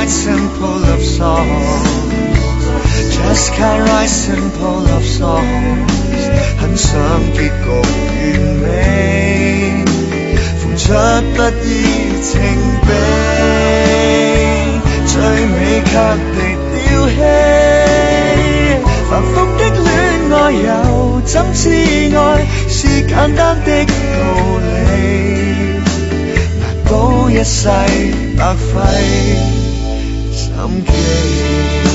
write simple love songs, just can't write simple love songs。很想結局完美，付出不依情比，最尾卻被丟棄。繁複的戀愛又怎知愛是簡單的道理？難保一世白費心機。